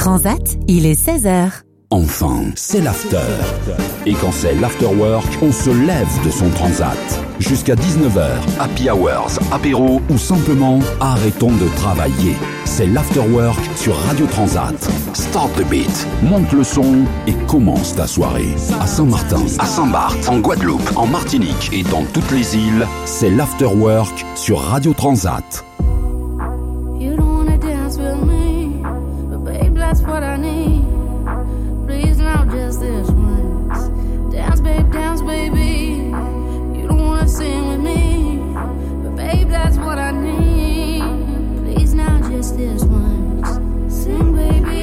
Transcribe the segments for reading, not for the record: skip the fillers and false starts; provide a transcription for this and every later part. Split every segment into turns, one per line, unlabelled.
Transat, il est 16h.
Enfin, c'est l'after. Et quand c'est l'afterwork, on se lève de son transat. Jusqu'à 19h, happy hours, apéro ou simplement arrêtons de travailler. C'est l'afterwork sur Radio Transat. Start the beat, monte le son et commence ta soirée. À Saint-Martin, à Saint-Barth, en Guadeloupe, en Martinique et dans toutes les îles, c'est l'afterwork sur Radio Transat.
You don't wanna dance with me, but babe, that's what I need. Please now just this once. Dance baby. You don't wanna sing with me, but babe, that's what I need. Please now just this once. Sing baby.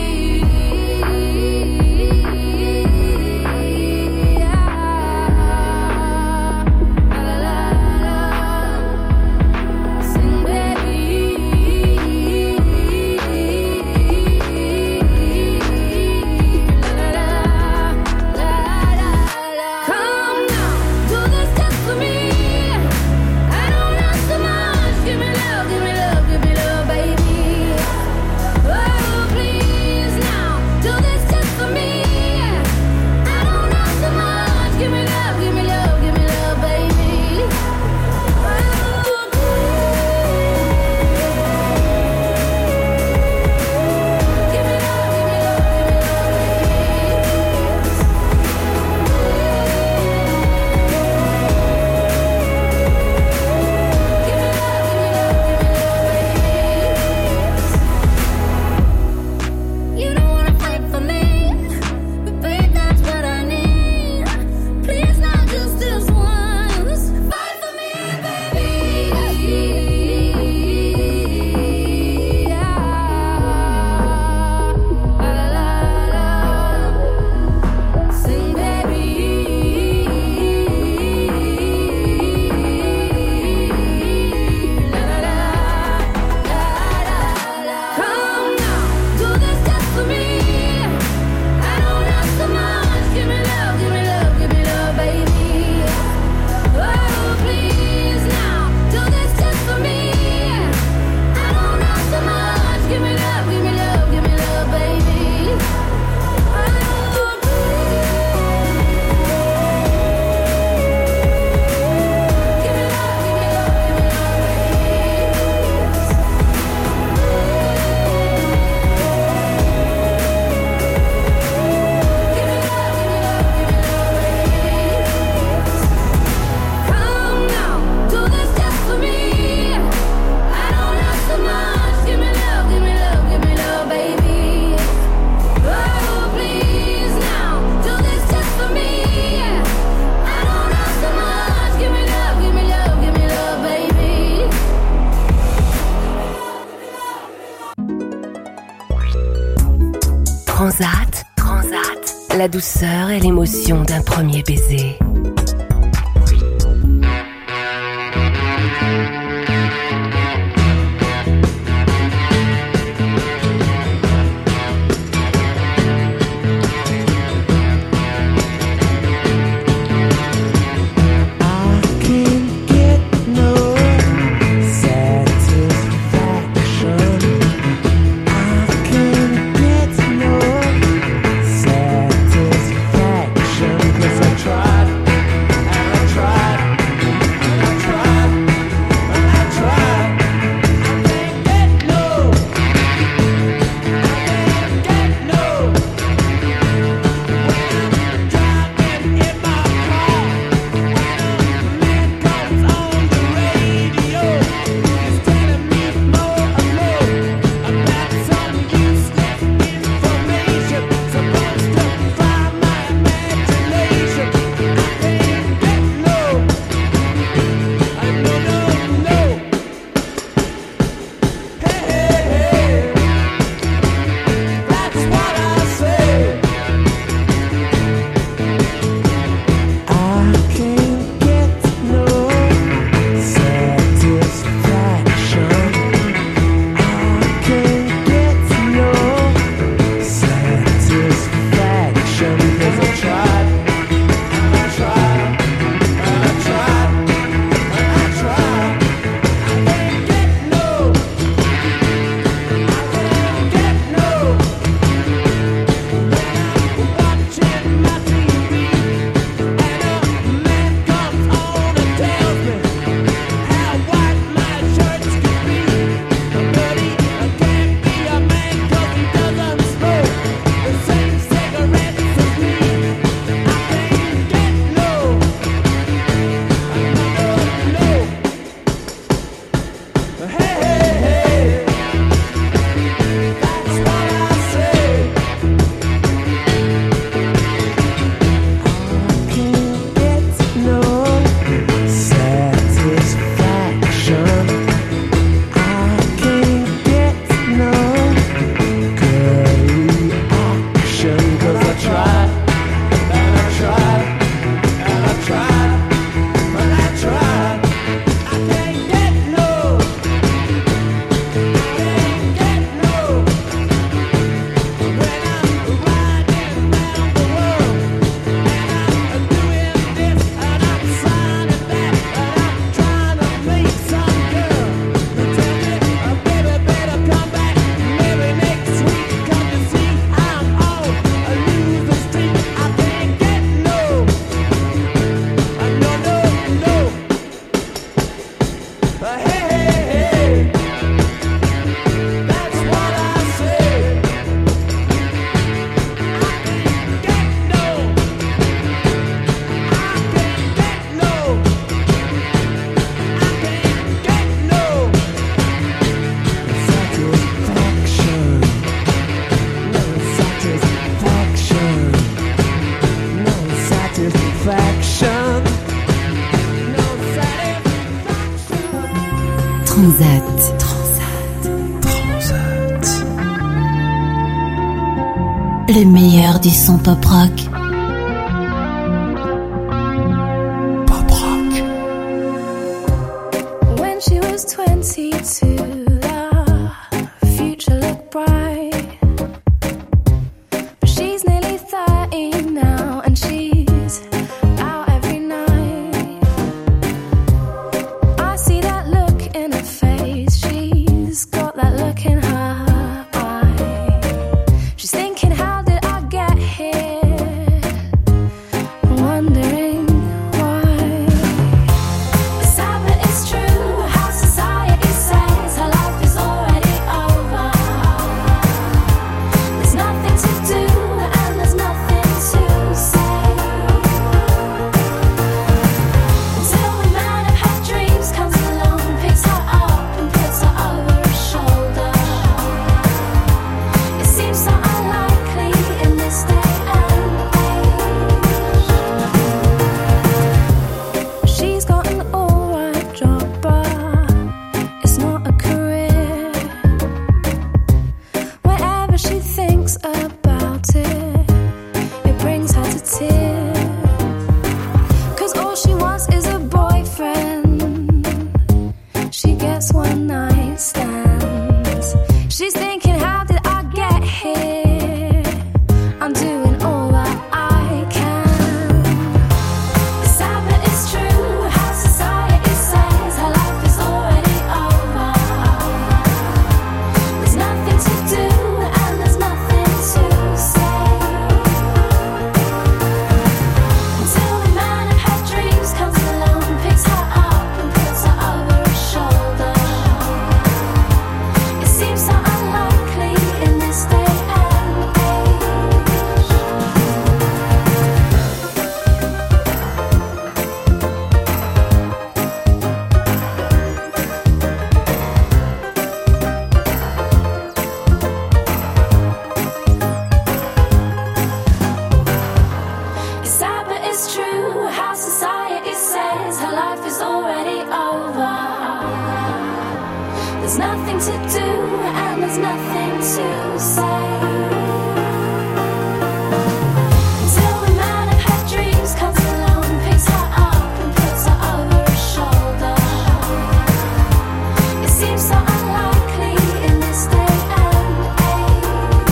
Transat, la douceur et l'émotion d'un premier baiser.
Satisfaction, 'cause I tried
Transat. Le meilleur du son pop rock.
Pop rock.
When she was 22, the future looked bright. But she's nearly 30 now, and she's out every night. I see that look in her face. She's got that look in her eye. She's thinking, how did I get here? Wondering why. It's sad but it's true, how society says her life is already over. There's nothing to do and there's nothing to say. Until the man of her dreams comes along, picks her up and puts her over his shoulder. It seems so unlikely in this day and age. She's got an alright job, but it's not a career. Whenever she thinks about it, it brings her to tears. 'Cause all she wants is a boyfriend. She gets one night stands. She's thinking, how did I get here? I'm doing all that I can. It's sad but it's true, how society says her life is already over. There's nothing to do and there's nothing to say. Until the man of her dreams comes along, picks her up and puts her over his shoulder. It seems so unlikely in this day and age. It's sad but it's true, how society says her life is already over. There's nothing to do and there's nothing to say. Until the man of her dreams comes along, picks her up and puts her over his shoulder. It seems so unlikely in this day and age.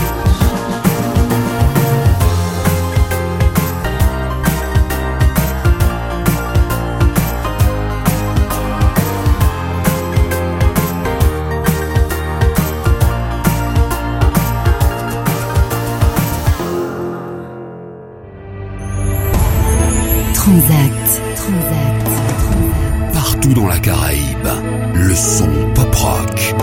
Transat.
Partout dans la Caraïbe, le son pop rock.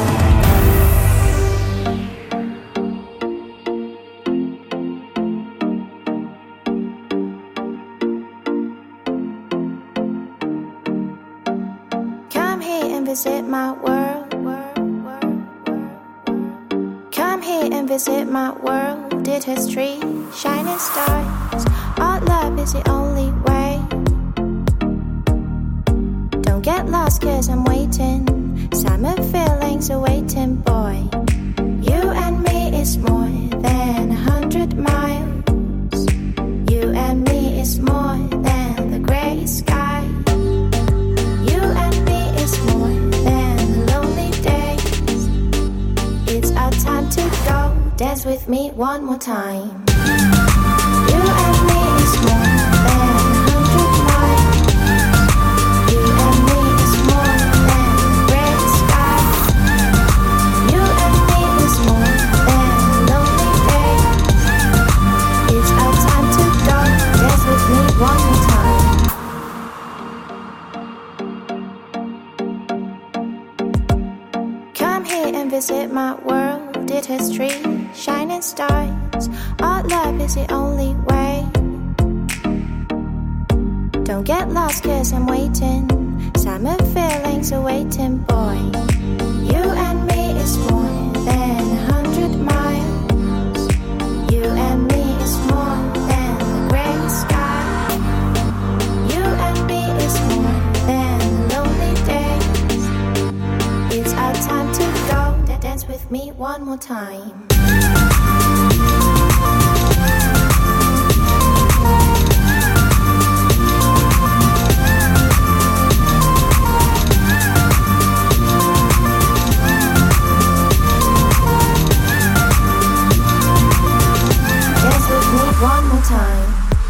Come here and visit my world. Come here and visit my world. Did history, shining stars. Our love is the only way. Don't get lost 'cause I'm waiting. Summer feelings are waiting, boy. You and me is more than 100 miles. You and me is more than the gray sky. You and me is more than the lonely days. It's our time to go. Dance with me one more time. You and me is more than 100 miles. You and me is more than the gray sky. You and me is more than the lonely days. It's our time to go. Dance with me one more time. Come here and visit my world. Did history, shining stars. Our love is the only way. Don't get lost 'cause I'm waiting. Summer feelings are waiting, boy. You and me is more than 100 miles. You and me is more than the gray sky. You and me is more than the lonely days. It's me one more time. Dance with me one more time.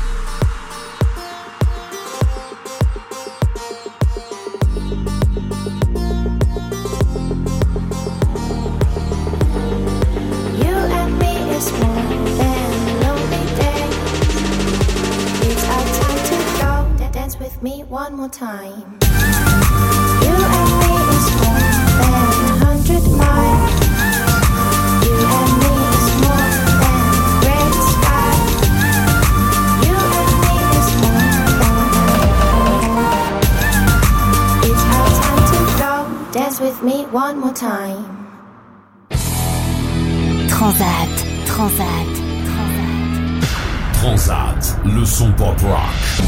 Me one more time. You and me is more than 100 miles. You and me is more than red sky. You and me is more than. It's our time to go. Dance with me one more time.
Transat, Transat, Transat.
Transat, le son pop rock.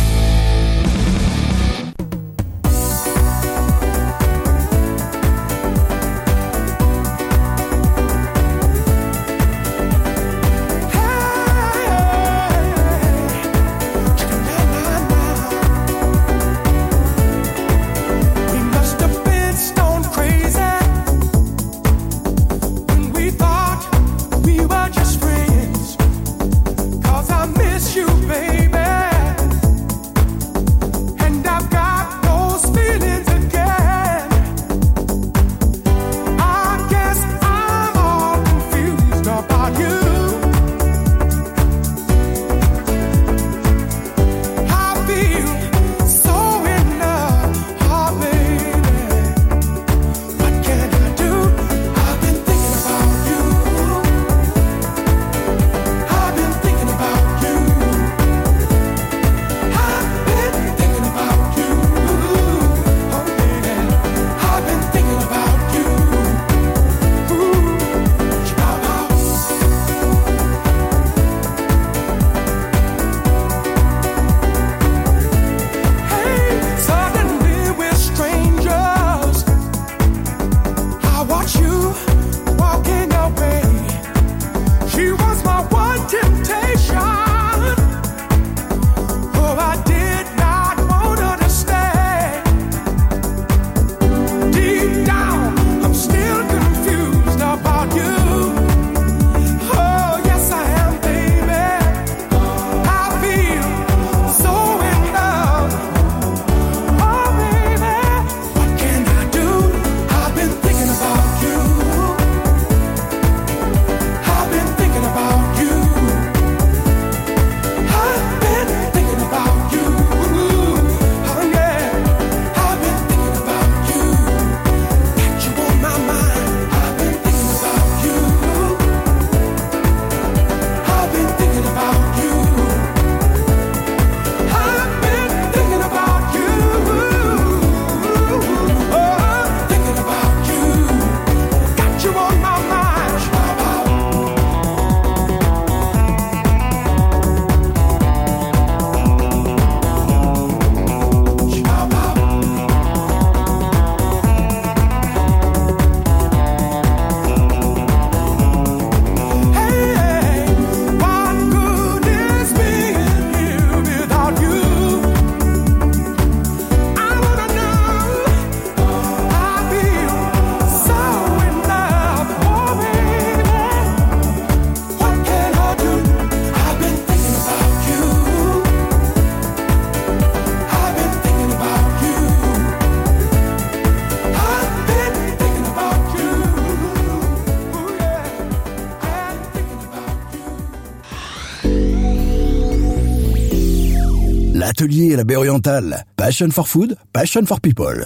L'atelier à la baie orientale. Passion for food, passion for people.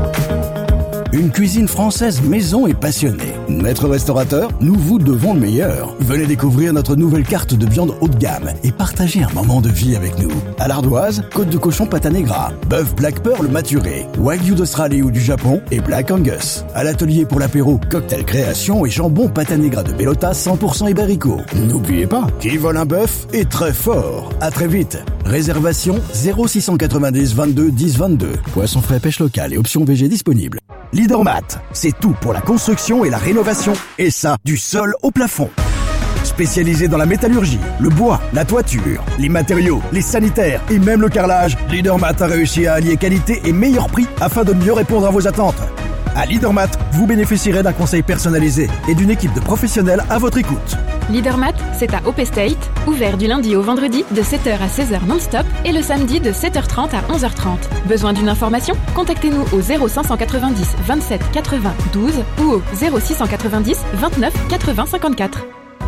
Une cuisine française maison et passionnée. Maître restaurateur, nous vous devons le meilleur. Venez découvrir notre nouvelle carte de viande haut de gamme et partagez un moment de vie avec nous. À l'ardoise, côte de cochon pata negra, bœuf Black Pearl maturé, wagyu d'Australie ou du Japon et Black Angus. À l'atelier pour l'apéro, cocktail création et jambon pata negra de Bellota 100% ibérico. N'oubliez pas, qui vole un bœuf est très fort. À très vite. Réservation 0690 22 10 22. Poisson frais, pêche locale et options VG disponibles. Leadermat, c'est tout pour la construction et la rénovation. Et ça, du sol au plafond. Spécialisé dans la métallurgie, le bois, la toiture, les matériaux, les sanitaires et même le carrelage, Leadermat a réussi à allier qualité et meilleur prix afin de mieux répondre à vos attentes. À Leadermat, vous bénéficierez d'un conseil personnalisé et d'une équipe de professionnels à votre écoute.
Leadermat, c'est à Hope Estate, ouvert du lundi au vendredi de 7h à 16h non-stop et le samedi de 7h30 à 11h30. Besoin d'une information? Contactez-nous au 0590 27 80 12 ou au 0690 29 80 54.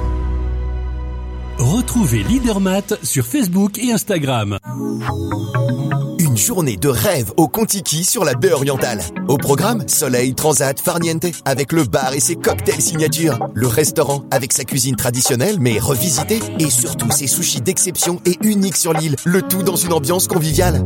Retrouvez Leadermat sur Facebook et Instagram.
Une journée de rêve au Contiki sur la baie orientale. Au programme, soleil, transat, farniente, avec le bar et ses cocktails signature. Le restaurant avec sa cuisine traditionnelle mais revisitée. Et surtout ses sushis d'exception et uniques sur l'île. Le tout dans une ambiance conviviale.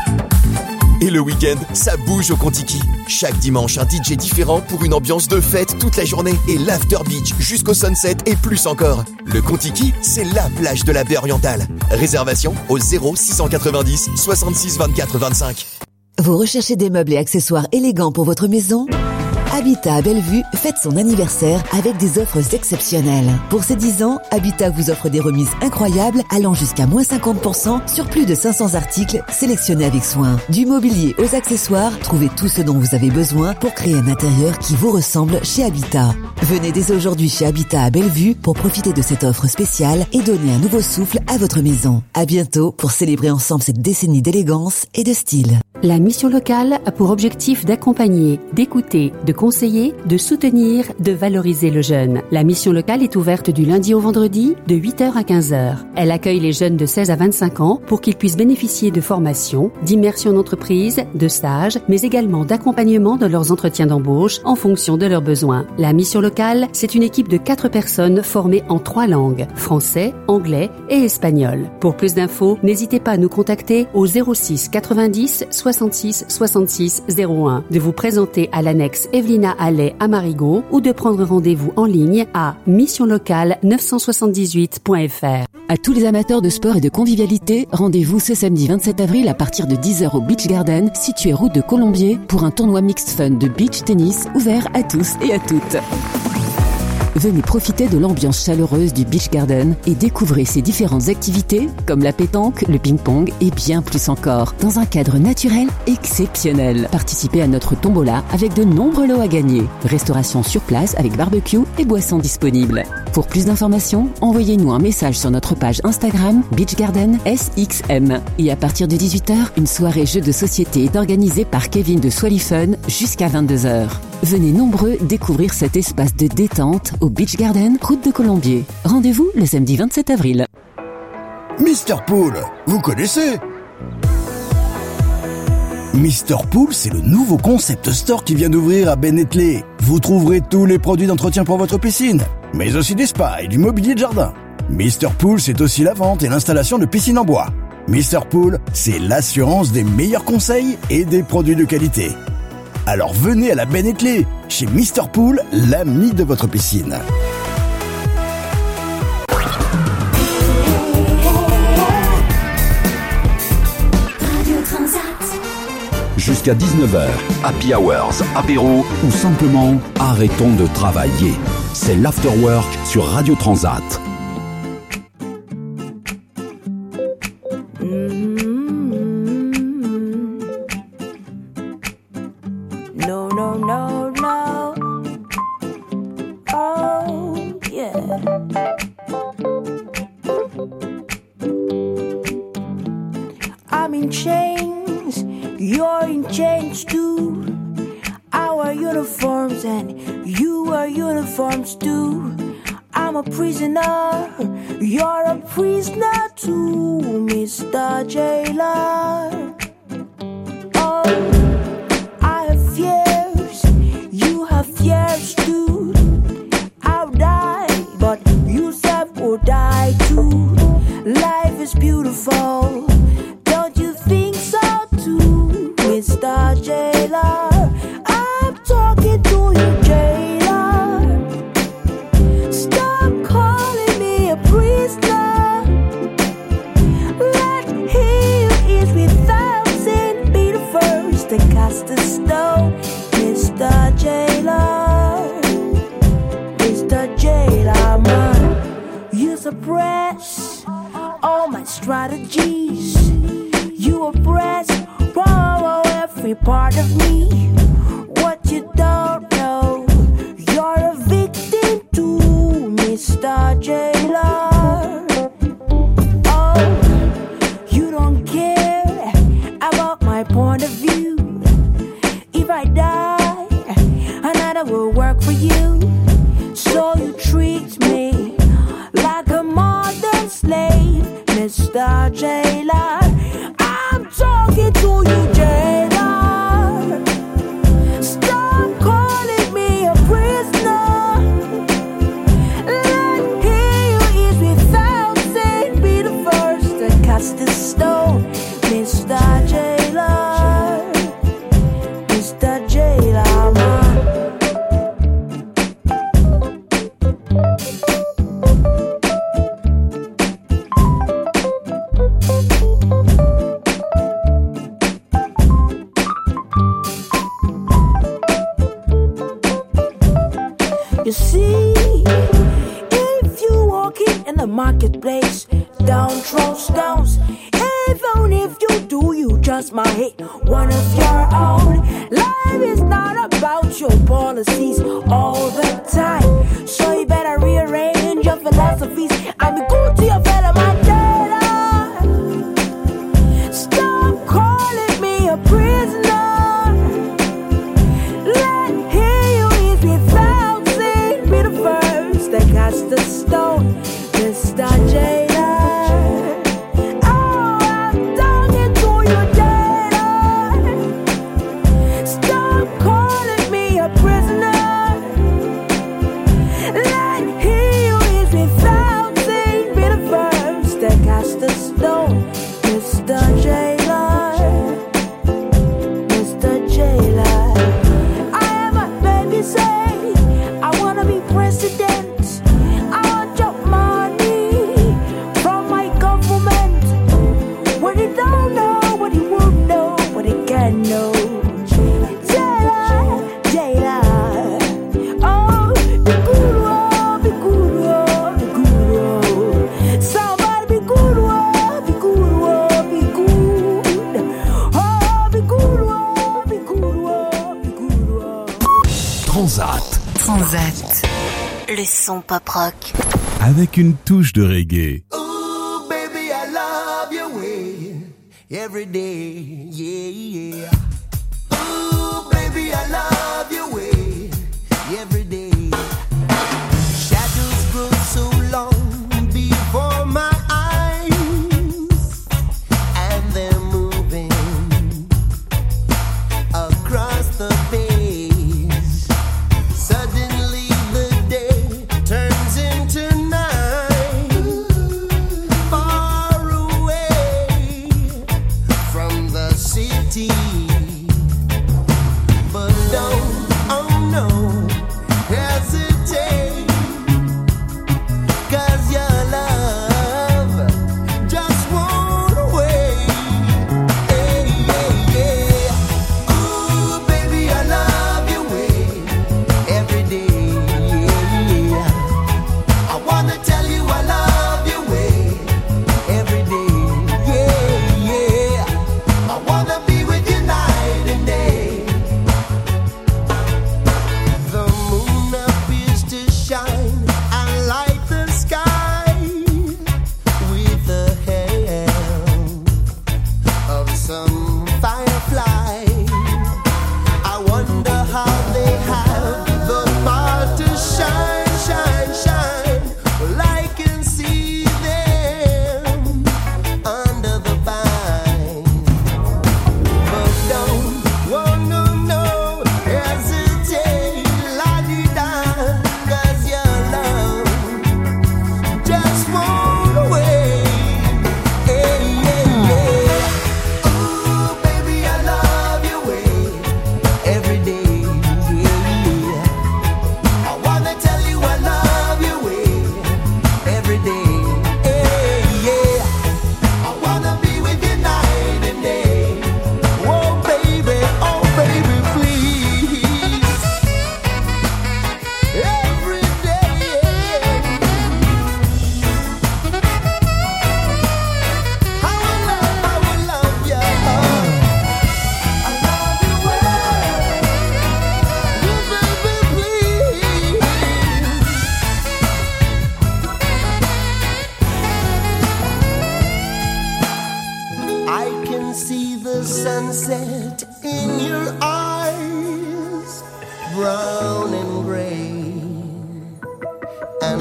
Et le week-end, ça bouge au Contiki. Chaque dimanche, un DJ différent pour une ambiance de fête toute la journée. Et l'after beach jusqu'au sunset et plus encore. Le Contiki, c'est la plage de la baie orientale. Réservation au 0690 66 24 25.
Vous recherchez des meubles et accessoires élégants pour votre maison ? Habitat à Bellevue fête son anniversaire avec des offres exceptionnelles. Pour ses 10 ans, Habitat vous offre des remises incroyables allant jusqu'à moins 50% sur plus de 500 articles sélectionnés avec soin. Du mobilier aux accessoires, trouvez tout ce dont vous avez besoin pour créer un intérieur qui vous ressemble chez Habitat. Venez dès aujourd'hui chez Habitat à Bellevue pour profiter de cette offre spéciale et donner un nouveau souffle à votre maison. À bientôt pour célébrer ensemble cette décennie d'élégance et de style.
La mission locale a pour objectif d'accompagner, d'écouter, de conseiller, de soutenir, de valoriser le jeune. La mission locale est ouverte du lundi au vendredi de 8h à 15h. Elle accueille les jeunes de 16 à 25 ans pour qu'ils puissent bénéficier de formations, d'immersion d'entreprise, de stages, mais également d'accompagnement dans leurs entretiens d'embauche en fonction de leurs besoins. La mission locale, c'est une équipe de 4 personnes formées en 3 langues, français, anglais et espagnol. Pour plus d'infos, n'hésitez pas à nous contacter au 06 90 66 66 01, de vous présenter à l'annexe Evelina Allais à Marigot ou de prendre rendez-vous en ligne à missionlocale978.fr.
À tous les amateurs de sport et de convivialité, rendez-vous ce samedi 27 avril à partir de 10h au Beach Garden, situé route de Colombier, pour un tournoi mixte fun de beach tennis ouvert à tous et à toutes. Venez profiter de l'ambiance chaleureuse du Beach Garden et découvrez ses différentes activités comme la pétanque, le ping-pong et bien plus encore, dans un cadre naturel exceptionnel. Participez à notre tombola avec de nombreux lots à gagner. Restauration sur place avec barbecue et boissons disponibles. Pour plus d'informations, envoyez-nous un message sur notre page Instagram Beach Garden SXM. Et à partir de 18h, une soirée jeux de société est organisée par Kevin de Swally Fun jusqu'à 22h. Venez nombreux découvrir cet espace de détente au Beach Garden, route de Colombier. Rendez-vous le samedi 27 avril.
Mr. Pool, vous connaissez ? Mr. Pool, c'est le nouveau concept store qui vient d'ouvrir à Bennetley. Vous trouverez tous les produits d'entretien pour votre piscine, mais aussi des spas et du mobilier de jardin. Mr. Pool, c'est aussi la vente et l'installation de piscines en bois. Mr. Pool, c'est l'assurance des meilleurs conseils et des produits de qualité. Alors venez à la Bennetley, chez Mr. Pool, l'ami de votre piscine.
Jusqu'à 19h, Happy Hours, apéro ou simplement arrêtons de travailler. C'est l'Afterwork sur Radio Transat.
No, no, no, no. Oh, yeah. I'm in chains, you're in chains too. Our uniforms and you are uniforms too. I'm a prisoner, you're a prisoner too, Mr. Jailer. Oh, I have fears, you have fears too. I'll die, but you self will die too. Life is beautiful, don't you think so too, Mr. Jailer? I'm talking to you, Jailer. Stop calling me a prisoner. Let him is without. strategies. You oppress, whoa, every part of me. What you don't know, you're a victim to Mr. Jailer. Oh, you don't care about my point of view. If I die, another will work for you. So you treat me like a modern slave, Mr. Jailer. I'm talking to you, jailer. Stop calling me a prisoner. Let he who is without sin be the first to cast the stone, Mr. Jailer. Mr. Jailer, man. You see, if you walking in the marketplace, don't throw stones. Even if you do, you just might hit one of your own. Life is not about your policies all the time, so you better rearrange your philosophies and be good to your fellow man. Stop calling me a prisoner. Cast the stone, Mr. Jailer. Oh, I'm talking to you, jailer. Stop calling me a prisoner. Let he who is without sin be the first to cast the stone, Mr. Jailer. Mr. Jailer. I am a baby say, I wanna be president. Don't know what he won't know, what he can know. Jailer, jailer. Oh, be good, oh, be good, oh, be good, oh. Somebody be good, oh, be good, oh, be good. Oh, be good, oh, be good, oh, be good, oh.
Transat.
Transat. Le son pop rock.
Avec une touche de reggae.
Every day, yeah, yeah. Ooh, baby, I love your way. Every day. Shadows grow so long before my eyes, and they're moving across the page. Suddenly the day turns into night. Far away from the city, but don't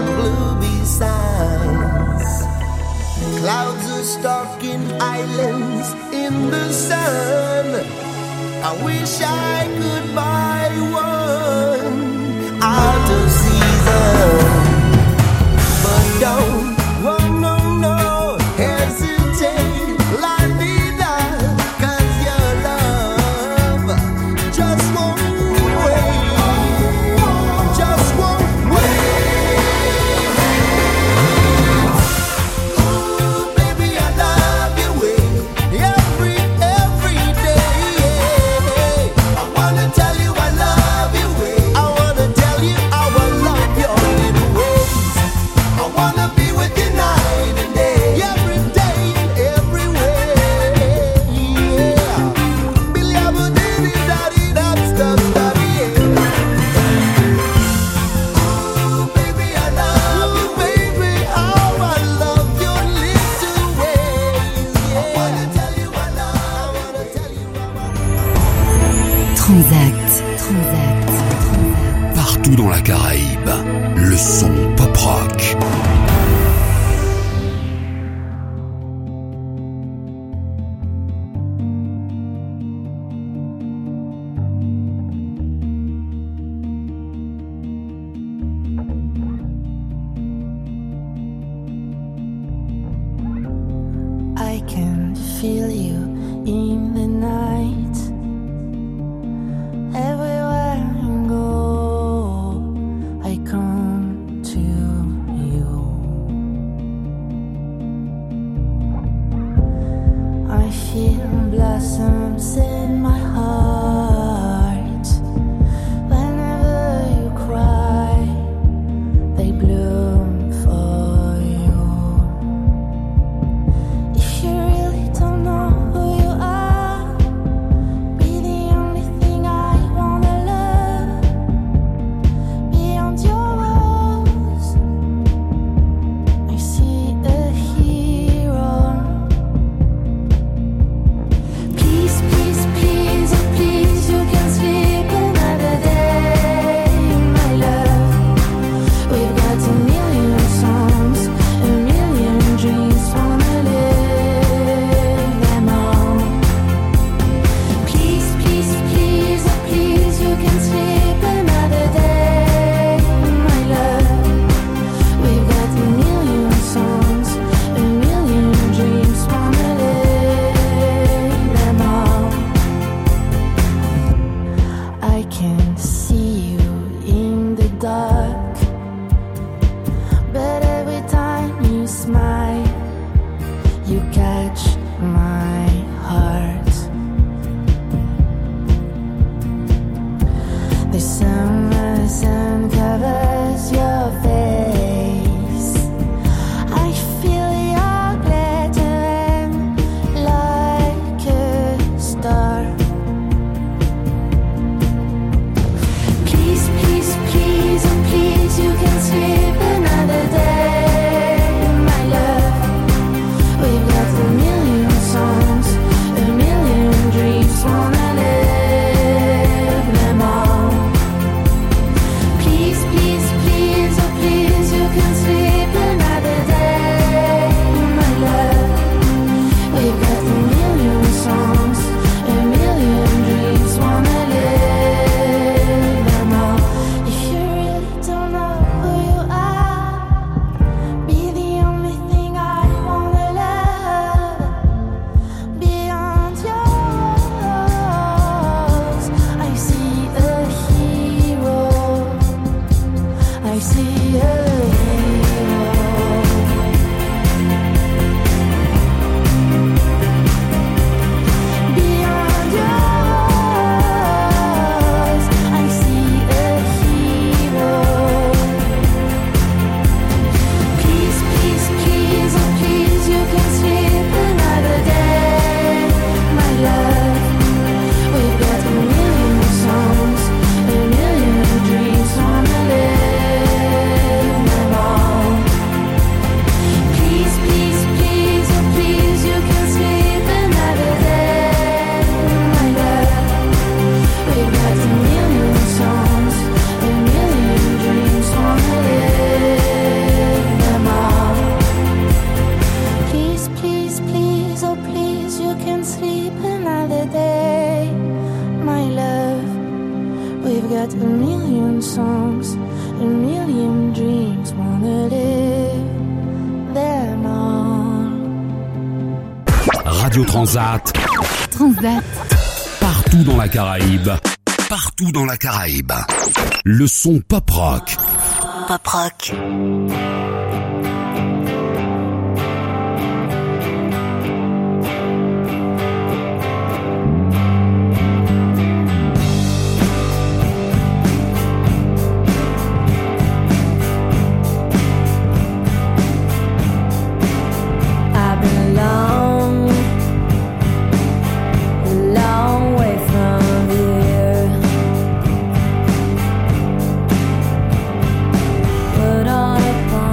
blue besides. Clouds are stalking islands in the sun. I wish I could buy one out of season. But don't, no, hesitate, la vida, 'cause your love just won't wait, just won't wait. Ooh, baby, I love your way, every day. I wanna tell you I love your way. I wanna tell you how I love your little ways. I wanna be with you night and day, every day and every way. Yeah. Billy Aberdeen, daddy, that's the study. Ooh, baby, I love you, baby. How I love your little ways. Yeah. I wanna tell you I wanna tell you
Transact.
Partout dans la Caraïbe, le son pop rock.
I can feel you in the night. Everywhere I go, I come to you. I feel blossoms in my heart. Whenever you cry, they bloom for you. If you really don't know who you are, be the only thing I wanna love. Beyond your walls, I see a hero. Please, please, please, oh please, you can sleep another day, my love. We've got a million songs, a million dreams, wanna live them all. Please, please, please, oh please, you can sleep another day, my love. We've got a million songs, a million dreams, wanna live them all. I can see you in the dark, but every time you smile, you catch my heart. The summer sun covers your face. I feel your glittering like a star. Please, please, please, oh please, you can sleep another day, my love. We've got a million songs.
Radio Transat.
Transat.
Partout dans la Caraïbe. Partout dans la Caraïbe. Le son pop rock.
Pop rock.
Put on a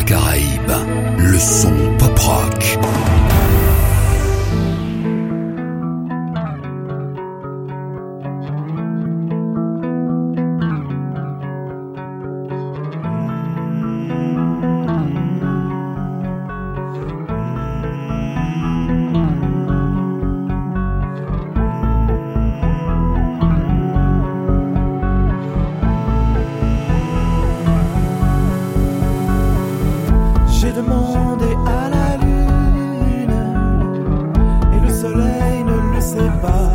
Caraïbes, le son pop-rock.
J'ai demandé à la lune et le soleil ne le sait pas.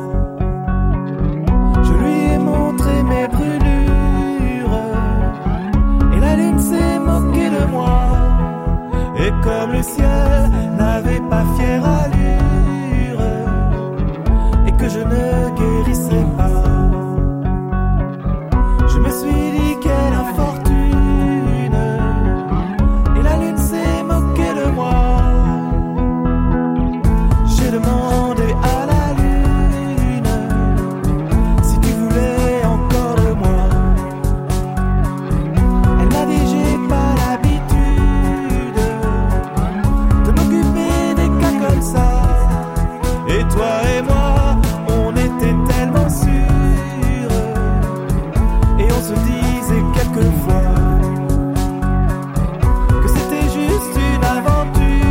Je lui ai montré mes brûlures et la lune s'est moquée de moi. Et comme le ciel n'avait pas fière allure et que je ne guérissais pas, je me suis dit quelle infortune. J'ai demandé à la lune si tu voulais encore de moi. Elle m'a dit j'ai pas l'habitude de m'occuper des cas comme ça. Et toi et moi, on était tellement sûrs et on se disait quelquefois que c'était juste une aventure.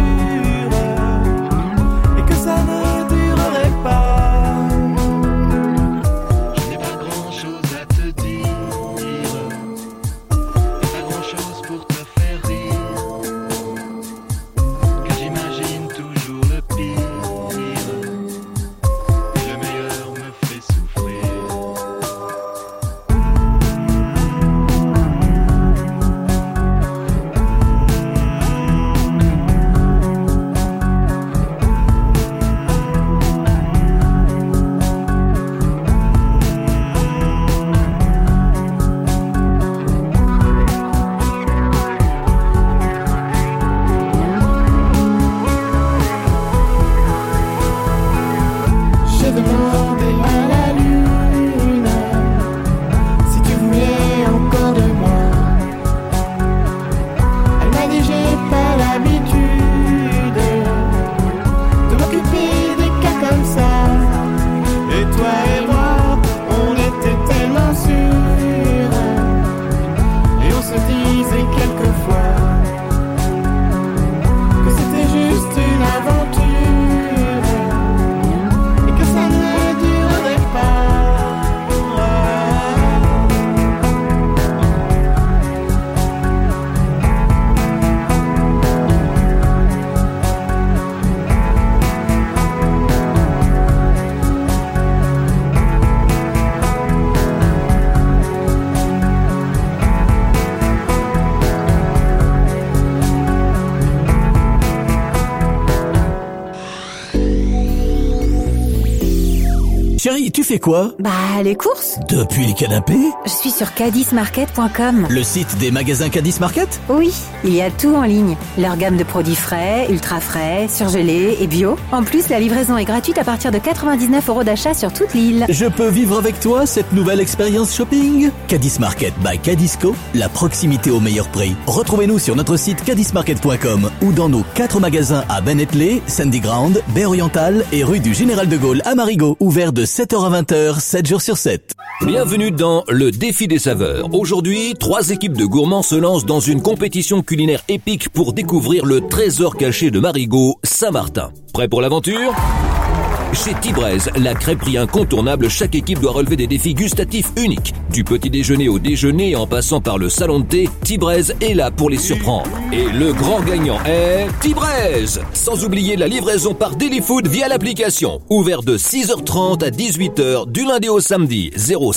Chérie, tu fais quoi?
Bah, les courses.
Depuis les canapés?
Je suis sur caddismarket.com.
Le site des magasins Caddis Market?
Oui, il y a tout en ligne. Leur gamme de produits frais, ultra frais, surgelés et bio. En plus, la livraison est gratuite à partir de 99 € d'achat sur toute l'île.
Je peux vivre avec toi cette nouvelle expérience shopping? Caddis Market by Caddisco, la proximité au meilleur prix. Retrouvez-nous sur notre site caddismarket.com ou dans nos 4 magasins à Bennettley, Sandy Ground, Baie Orientale et rue du Général de Gaulle à Marigot, ouvert de 7h à 20h, 7 jours sur 7.
Bienvenue dans le défi des saveurs. Aujourd'hui, 3 équipes de gourmands se lancent dans une compétition culinaire épique pour découvrir le trésor caché de Marigot, Saint-Martin. Prêt pour l'aventure ? Chez Tibrez, la crêperie incontournable, chaque équipe doit relever des défis gustatifs uniques. Du petit déjeuner au déjeuner en passant par le salon de thé, Tibrez est là pour les surprendre. Et le grand gagnant est Tibrez. Sans oublier la livraison par Delifood via l'application. Ouvert de 6h30 à 18h du lundi au samedi.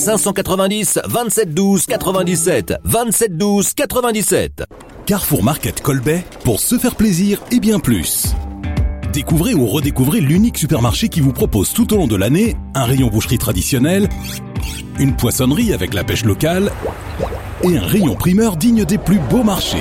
0590 27 12 97 27 12 97.
Carrefour Market Colbet, pour se faire plaisir et bien plus. Découvrez ou redécouvrez l'unique supermarché qui vous propose tout au long de l'année un rayon boucherie traditionnel, une poissonnerie avec la pêche locale et un rayon primeur digne des plus beaux marchés.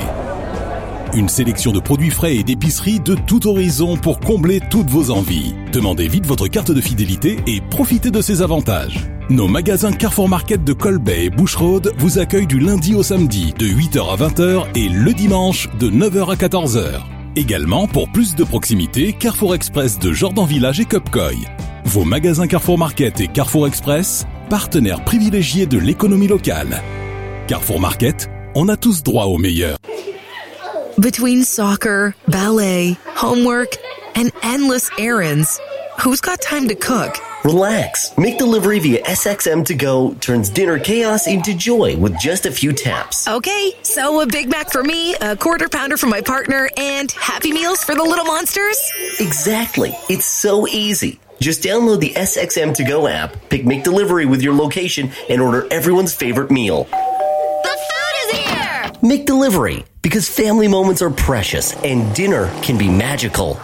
Une sélection de produits frais et d'épicerie de tout horizon pour combler toutes vos envies. Demandez vite votre carte de fidélité et profitez de ses avantages. Nos magasins Carrefour Market de Colbay et Boucherode vous accueillent du lundi au samedi de 8h à 20h et le dimanche de 9h à 14h. Également, pour plus de proximité, Carrefour Express de Jordan Village et Cupcoy. Vos magasins Carrefour Market et Carrefour Express, partenaires privilégiés de l'économie locale. Carrefour Market, on a tous droit au meilleur.
Between soccer, ballet, homework, and endless errands, who's got time to cook?
Relax. McDelivery via SXM To Go turns dinner chaos into joy with just a few taps.
Okay, so a Big Mac for me, a Quarter Pounder for my partner, and Happy Meals for the little monsters?
Exactly. It's so easy. Just download the SXM To Go app, pick McDelivery with your location, and order everyone's favorite meal.
The food is here!
McDelivery, because family moments are precious and dinner can be magical.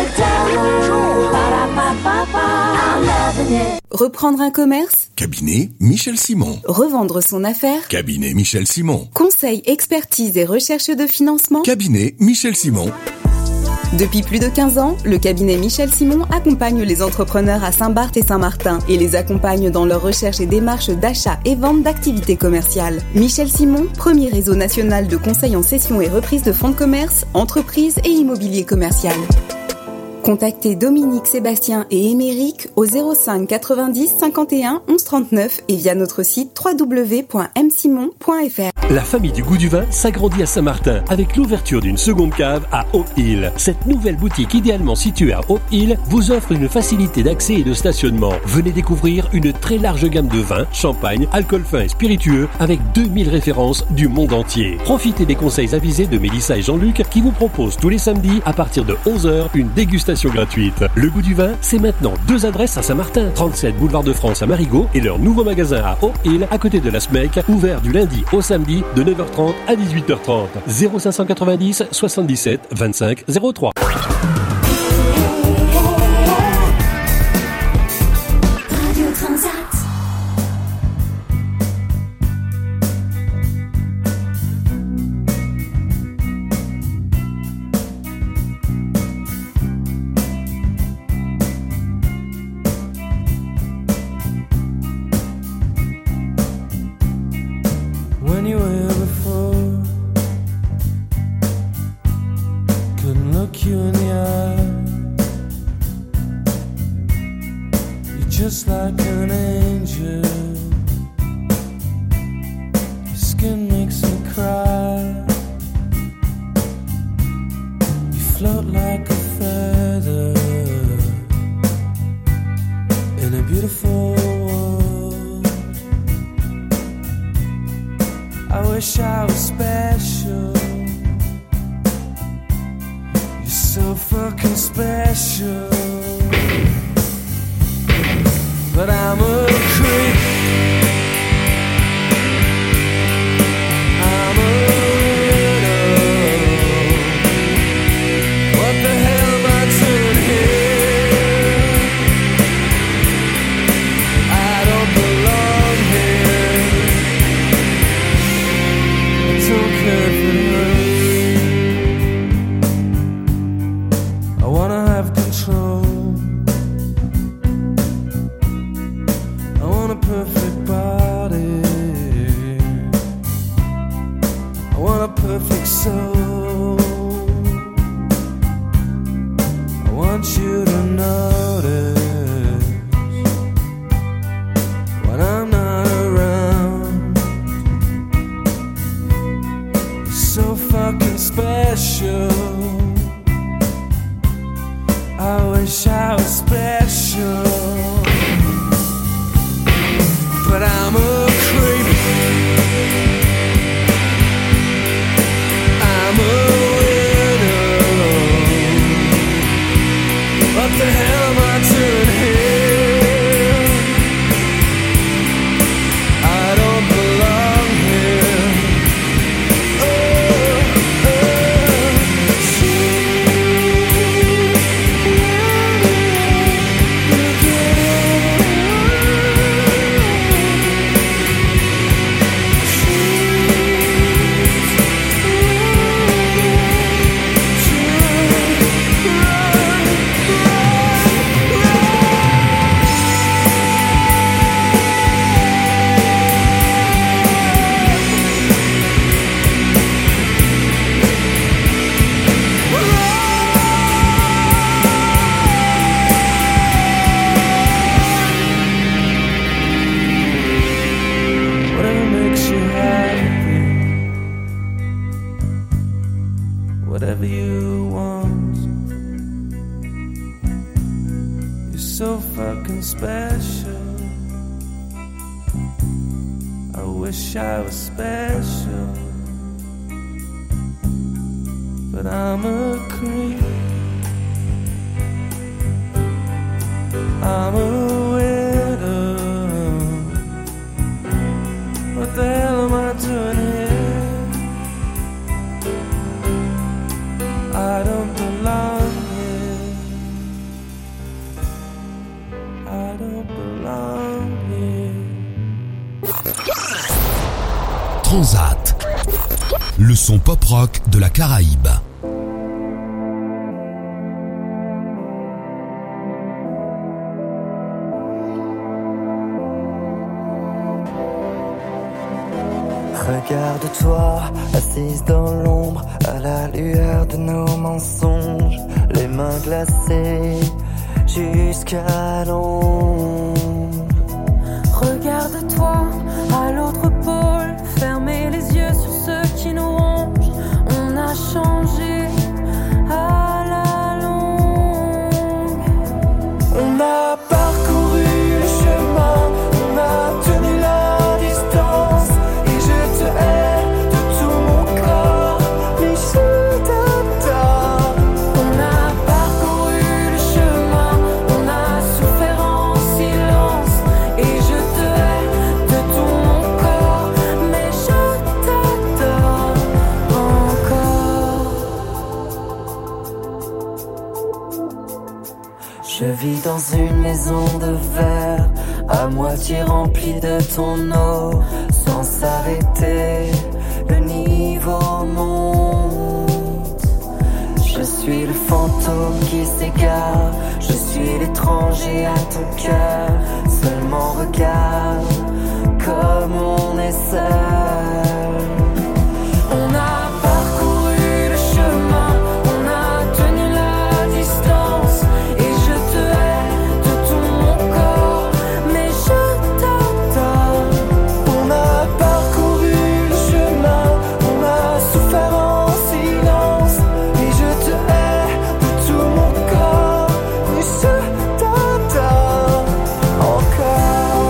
Reprendre un commerce?
Cabinet Michel Simon.
Revendre son affaire?
Cabinet Michel Simon.
Conseil, expertise et recherche de financement?
Cabinet Michel Simon.
Depuis plus de 15 ans, le cabinet Michel Simon accompagne les entrepreneurs à Saint-Barth et Saint-Martin et les accompagne dans leur recherche et démarche d'achat et vente d'activités commerciales. Michel Simon, premier réseau national de conseil en cession et reprise de fonds de commerce, entreprises et immobilier commercial. Contactez Dominique, Sébastien et Émeric au 05 90 51 11 39 et via notre site www.msimon.fr.
La famille du goût du vin s'agrandit à Saint-Martin avec l'ouverture d'une seconde cave à Hope Hill. Cette nouvelle boutique idéalement située à Hope Hill vous offre une facilité d'accès et de stationnement. Venez découvrir une très large gamme de vins, champagne, alcool fin et spiritueux avec 2000 références du monde entier. Profitez des conseils avisés de Mélissa et Jean-Luc qui vous proposent tous les samedis à partir de 11h une dégustation gratuite. Le goût du vin, c'est maintenant 2 adresses à Saint-Martin, 37 boulevard de France à Marigot et leur nouveau magasin à Hope Hill à côté de la SMEC, ouvert du lundi au samedi de 9h30 à 18h30. 0590 77 25 03.
ones. You're so fucking special. I wish I was special, but I'm a creep. I'm a widow. What the hell am I doing here? I don't belong here. I don't belong here.
Transat, le son pop-rock de la Caraïbe.
Regarde-toi, assise dans l'ombre, à la lueur de nos mensonges, les mains glacées jusqu'à l'ombre.
Regarde-toi, à l'autre pôle, fermez les yeux sur ceux qui nous rongent. On a changé à la longue.
On a parcouru le chemin, on a tenu la distance. Et je te hais de tout mon corps, mais je t'adore.
On a parcouru le chemin, on a souffert en silence. Et je te hais de tout mon corps, mais je t'adore encore.
Je vis dans une maison de verre, à moitié remplie de ton eau. Sans s'arrêter, le niveau monte. Je suis le fantôme qui s'égare, je suis l'étranger à ton cœur. Seulement regarde comme on est seul.
On a parcouru le chemin, on a tenu la distance. Et je te hais de tout mon corps, mais je t'adore.
On a parcouru le chemin, on a souffert en silence. Et je te hais de tout mon corps, mais je t'adore encore.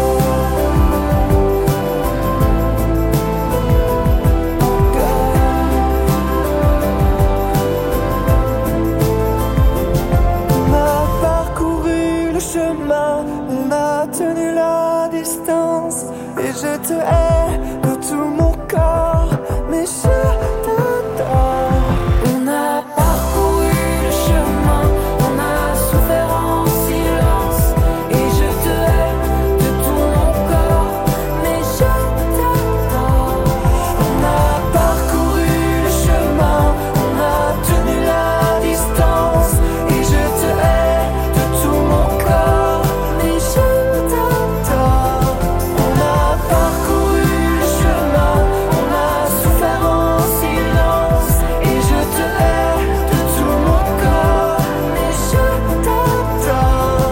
On a parcouru le chemin, on a tenu la distance. Et je te hais de tout mon corps, mais je t'adore.
On a parcouru le chemin, on a souffert en silence. Et je te hais de tout mon corps, mais je t'adore.
On a parcouru le chemin, on a tenu la distance. Et je te hais de tout mon corps, mais je t'adore. On a parcouru le chemin, on a souffert en silence. Et je te hais de tout mon corps, mais je t'adore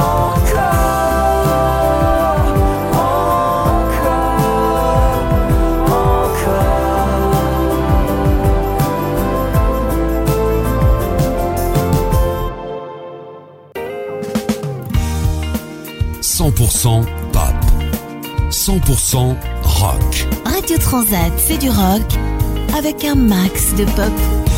encore,
%100 pop, 100% rock.
Radio Transat, c'est du rock avec un max de pop.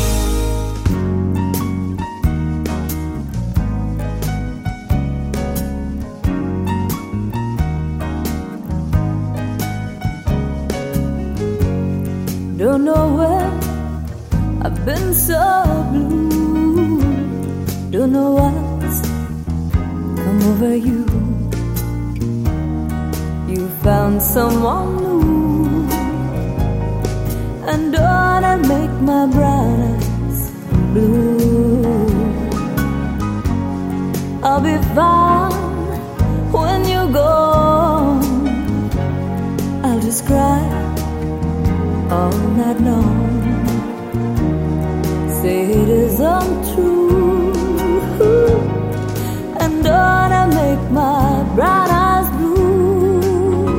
Don't know where I've been so blue. Don't know what's come over you. You found someone new, and don't I make my brown eyes blue. I'll be fine when you're gone. I'll just cry all night long. Say it isn't true, and don't I make my brown eyes blue.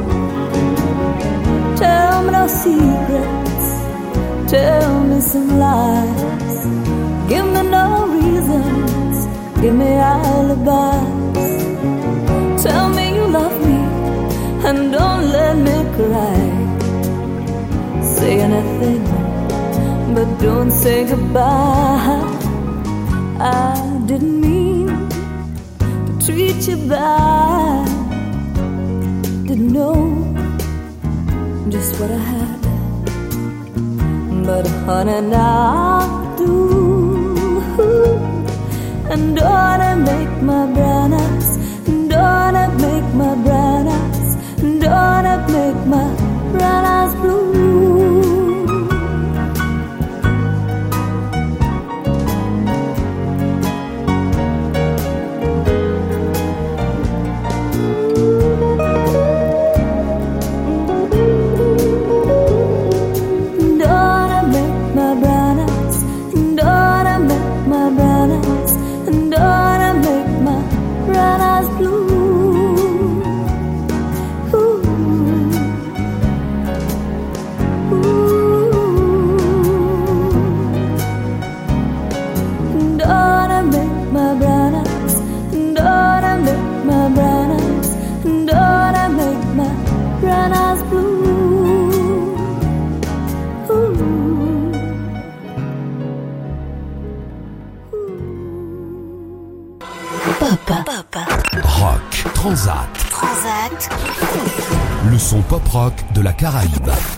Tell me no secrets, tell me some lies. Give me no reasons, give me alibis. Tell me you love me and don't let me cry. Say anything, but don't say goodbye. I didn't mean to treat you bad. Didn't know just what I had, but honey, now I do. And don't it make my brown eyes, don't it make my brown eyes, don't it make my brown eyes blue.
Rock Transat. Le son pop rock de la Caraïbe.